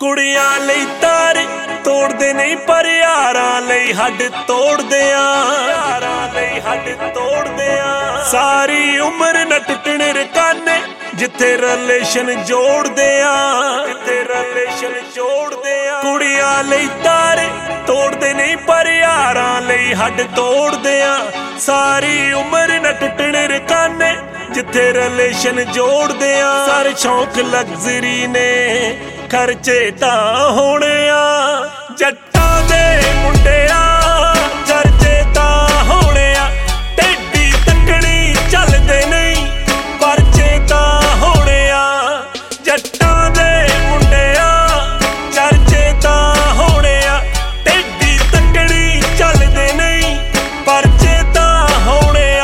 ਕੁੜੀਆਂ ਲਈ ਤਾਰੇ ਤੋੜਦੇ ਨਹੀਂ ਪਰ ਯਾਰਾਂ ਲਈ ਹੱਡ ਤੋੜਦੇ ਆ, ਯਾਰਾਂ ਲਈ ਹੱਡ ਤੋੜਦੇ ਆ। ਸਾਰੀ ਉਮਰ ਨਾ ਟੁੱਟਣ ਰਕਾਨੇ ਜਿੱਥੇ ਰਿਲੇਸ਼ਨ ਜੋੜਦੇ ਆ, ਜਿੱਥੇ ਰਿਲੇਸ਼ਨ ਜੋੜਦੇ ਆ। ਕੁੜੀਆਂ ਲਈ ਤਾਰੇ ਤੋੜਦੇ ਨਹੀਂ ਪਰ ਯਾਰਾਂ ਲਈ ਹੱਡ ਤੋੜਦੇ ਆ। ਸਾਰੀ ਉਮਰ ਨਾ ਟੁੱਟਣ ਰਕਾਨੇ ਜਿੱਥੇ ਰਿਲੇਸ਼ਨ ਜੋੜਦੇ ਆ। ਸਾਰੇ ਸ਼ੌਕ ਲਗਜ਼ਰੀ ਨੇ ਖਰਚੇ ਤਾਂ ਹੋਣੇ ਆ, ਜੱਟਾਂ ਦੇ ਮੁੰਡਿਆਂ ਚਰਚੇ ਤਾਂ ਹੋਣੇ ਆ। ਟੇਢੀ ਤੱਕਣੀ ਚੱਲਦੇ ਨਹੀਂ ਪਰਚੇ ਤਾਂ ਹੋਣੇ ਆ, ਜੱਟਾਂ ਦੇ ਮੁੰਡਿਆਂ ਚਰਚੇ ਤਾਂ ਹੋਣੇ ਆ। ਟੇਢੀ ਤੱਕਣੀ ਚੱਲਦੇ ਨਹੀਂ ਪਰਚੇ ਤਾਂ ਹੋਣੇ ਆ।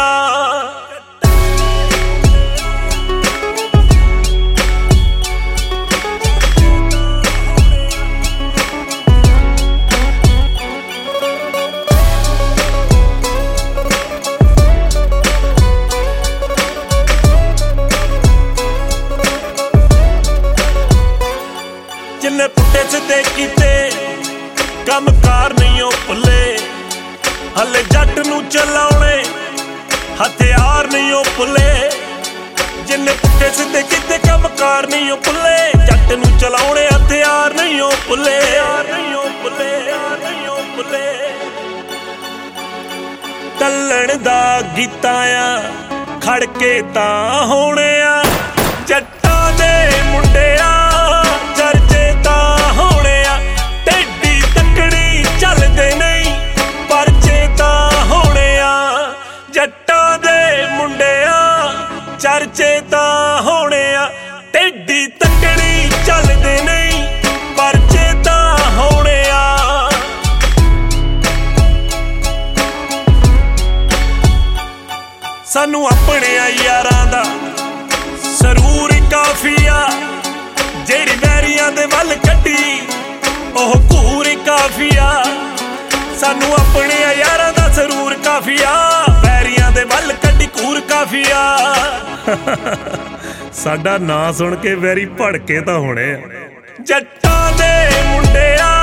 ਜਿੰਨੇ ਪੁੱਟੇ ਸਿੱਧੇ ਕੀਤੇ ਕੰਮ ਕਾਰ ਨਹੀਂ ਉਹ ਭੁੱਲੇ, ਹਲੇ ਜੱਟ ਨੂੰ ਚਲਾਉਣੇ ਹਥਿਆਰ ਨਹੀਂ ਉਹ ਭੁੱਲੇ। ਜਿੰਨੇ ਪੁੱਟੇ ਸਿੱਧੇ ਕੀਤੇ ਕੰਮ ਕਾਰ ਨਹੀਂ ਉਹ ਭੁੱਲੇ, ਜੱਟ ਨੂੰ ਚਲਾਉਣੇ ਹਥਿਆਰ ਨਹੀਂ ਉਹ ਭੁੱਲੇ, ਨਹੀਂ ਉਹ ਭੁੱਲੇ, ਨਹੀਂ ਉਹ ਭੁੱਲੇ। ਟੱਲਣ ਦਾ ਗੀਤਾਂ ਆ ਖੜਕੇ ਤਾਂ ਹੋਣੇ ਆ, ਜੱਟਾਂ ਦੇ ਮੁੰਡਿਆਂ ਚਰਚੇ ਤਾਂ ਹੋਣੇ ਆ। ਟੇਢੀ ਤੱਕਣੀ ਚੱਲਦੇ ਨਹੀਂ ਪਰਚੇ ਤਾਂ ਹੋਣੇ ਆ, ਜੱਟਾਂ ਦੇ ਮੁੰਡਿਆਂ ਚਰਚੇ ਤਾਂ ਹੋਣੇ ਆ। ਟੇਢੀ ਤੱਕਣੀ ਚੱਲਦੇ ਨਹੀਂ ਪਰਚੇ ਤਾਂ ਹੋਣੇ ਆ। ਸਾਨੂੰ ਆਪਣੇ ਯਾਰਾਂ ਦਾ ਸਰੂਰ ਕਾਫੀ ਆ, ਜਿਹੜੀ ਵੈਰੀਆਂ ਦੇ ਵੱਲ ਕੱਢੀ ਉਹ ਘੂਰ ਕਾਫੀ ਆ। ਸਾਨੂੰ ਆਪਣੇ ਯਾਰਾਂ ਦਾ ਸਰੂਰ ਕਾਫੀ ਆ, ਵੈਰੀਆਂ ਦੇ ਵੱਲ ਕੱਢੀ ਘੂਰ ਕਾਫੀ ਆ। ਸਾਡਾ ਨਾਂ ਸੁਣ ਕੇ ਵੈਰੀ ਭੜਕੇ ਤਾਂ ਹੋਣੇ ਆ, ਜੱਟਾਂ ਦੇ ਮੁੰਡਿਆਂ